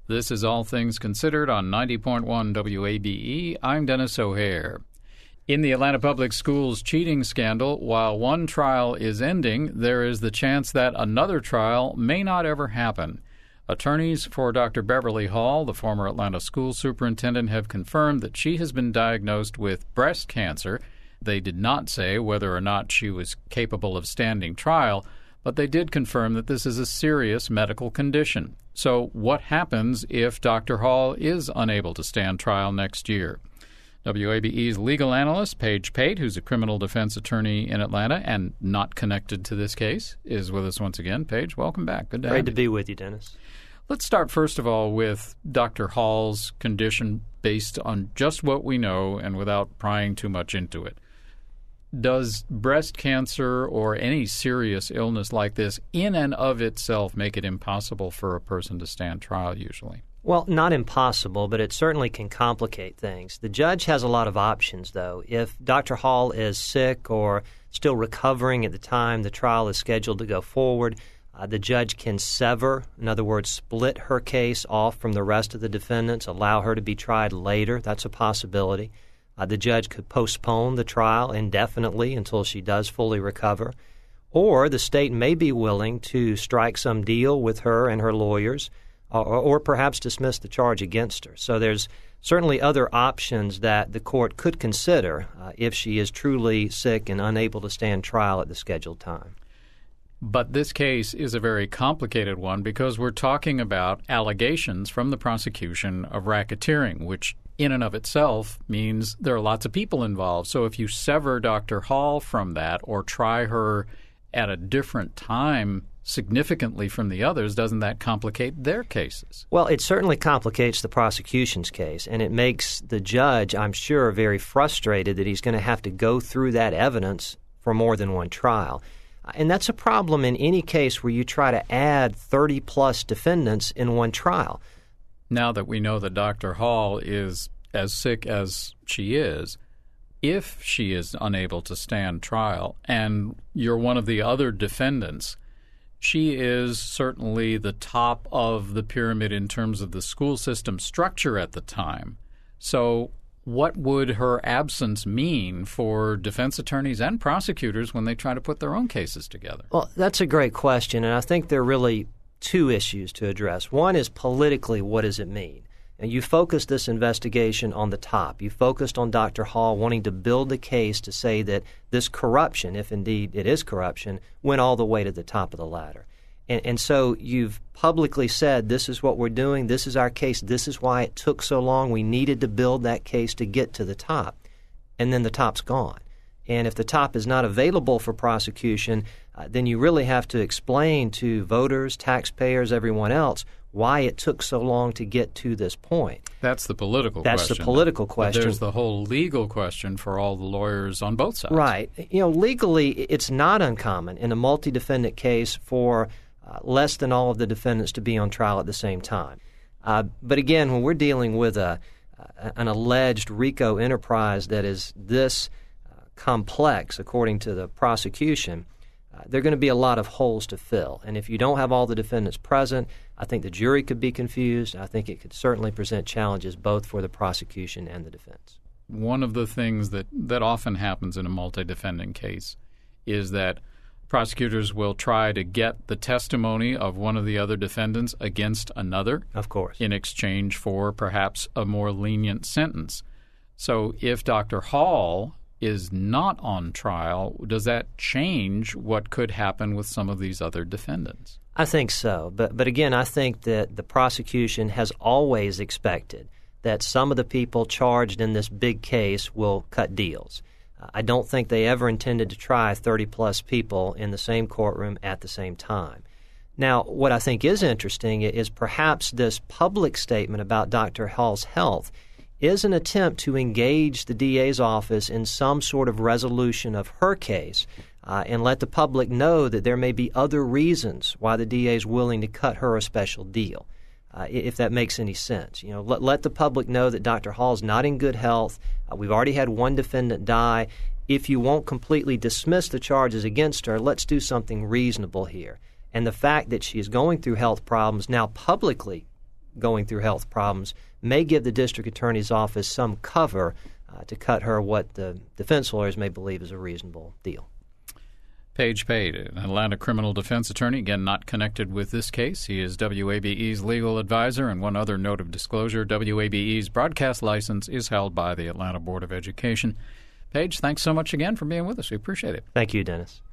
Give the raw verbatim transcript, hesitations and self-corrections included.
This is All Things Considered on ninety point one W A B E. I'm Dennis O'Hare. In the Atlanta Public Schools cheating scandal, while one trial is ending, there is the chance that another trial may not ever happen. Attorneys for Doctor Beverly Hall, the former Atlanta school superintendent, have confirmed that she has been diagnosed with breast cancer. They did not say whether or not she was capable of standing trial, but they did confirm that this is a serious medical condition. So what happens if Doctor Hall is unable to stand trial next year? W A B E's legal analyst, Paige Pate, who's a criminal defense attorney in Atlanta and not connected to this case, is with us once again. Paige, welcome back. Good to have you. Great to be with you, Dennis. Let's start, first of all, with Doctor Hall's condition based on just what we know and without prying too much into it. Does breast cancer or any serious illness like this in and of itself make it impossible for a person to stand trial usually? Well, not impossible, but it certainly can complicate things. The judge has a lot of options, though. If Doctor Hall is sick or still recovering at the time the trial is scheduled to go forward, uh, the judge can sever, in other words, split her case off from the rest of the defendants, allow her to be tried later. That's a possibility. Uh, the judge could postpone the trial indefinitely until she does fully recover. Or the state may be willing to strike some deal with her and her lawyers, or, or perhaps dismiss the charge against her. So there's certainly other options that the court could consider uh, if she is truly sick and unable to stand trial at the scheduled time. But this case is a very complicated one because we're talking about allegations from the prosecution of racketeering, which in and of itself means there are lots of people involved. So if you sever Doctor Hall from that or try her at a different time significantly from the others, doesn't that complicate their cases? Well, it certainly complicates the prosecution's case, and it makes the judge, I'm sure, very frustrated that he's going to have to go through that evidence for more than one trial. And that's a problem in any case where you try to add thirty-plus defendants in one trial. Now that we know that Doctor Hall is as sick as she is, if she is unable to stand trial and you're one of the other defendants, she is certainly the top of the pyramid in terms of the school system structure at the time. So what would her absence mean for defense attorneys and prosecutors when they try to put their own cases together? Well, that's a great question, and I think there are really two issues to address. One is politically, what does it mean? And you focused this investigation on the top. You focused on Doctor Hall wanting to build a case to say that this corruption, if indeed it is corruption, went all the way to the top of the ladder. And, and so you've publicly said, this is what we're doing, this is our case, this is why it took so long. We needed to build that case to get to the top. And then the top's gone. And if the top is not available for prosecution, uh, then you really have to explain to voters, taxpayers, everyone else, why it took so long to get to this point. That's the political That's question. That's the political question. But there's the whole legal question for all the lawyers on both sides. Right. You know, legally, it's not uncommon in a multi-defendant case for uh, less than all of the defendants to be on trial at the same time. Uh, but again, when we're dealing with a, uh, an alleged RICO enterprise that is this uh, complex, according to the prosecution, Uh, there are going to be a lot of holes to fill. And if you don't have all the defendants present, I think the jury could be confused. I think it could certainly present challenges both for the prosecution and the defense. One of the things that, that often happens in a multi-defendant case is that prosecutors will try to get the testimony of one of the other defendants against another. Of course. In exchange for perhaps a more lenient sentence. So if Doctor Hall is not on trial, does that change what could happen with some of these other defendants? I think so. But but again, I think that the prosecution has always expected that some of the people charged in this big case will cut deals. Uh, I don't think they ever intended to try thirty-plus people in the same courtroom at the same time. Now, what I think is interesting is perhaps this public statement about Doctor Hall's health is an attempt to engage the D A's office in some sort of resolution of her case uh, and let the public know that there may be other reasons why the D A is willing to cut her a special deal, uh, if that makes any sense. You know, let, let the public know that Doctor Hall's not in good health. Uh, we've already had one defendant die. If you won't completely dismiss the charges against her, let's do something reasonable here. And the fact that she is going through health problems now publicly going through health problems may give the district attorney's office some cover uh, to cut her what the defense lawyers may believe is a reasonable deal. Paige Pate, an Atlanta criminal defense attorney, again not connected with this case. He is W A B E's legal advisor. And one other note of disclosure, W A B E's broadcast license is held by the Atlanta Board of Education. Paige, thanks so much again for being with us. We appreciate it. Thank you, Dennis.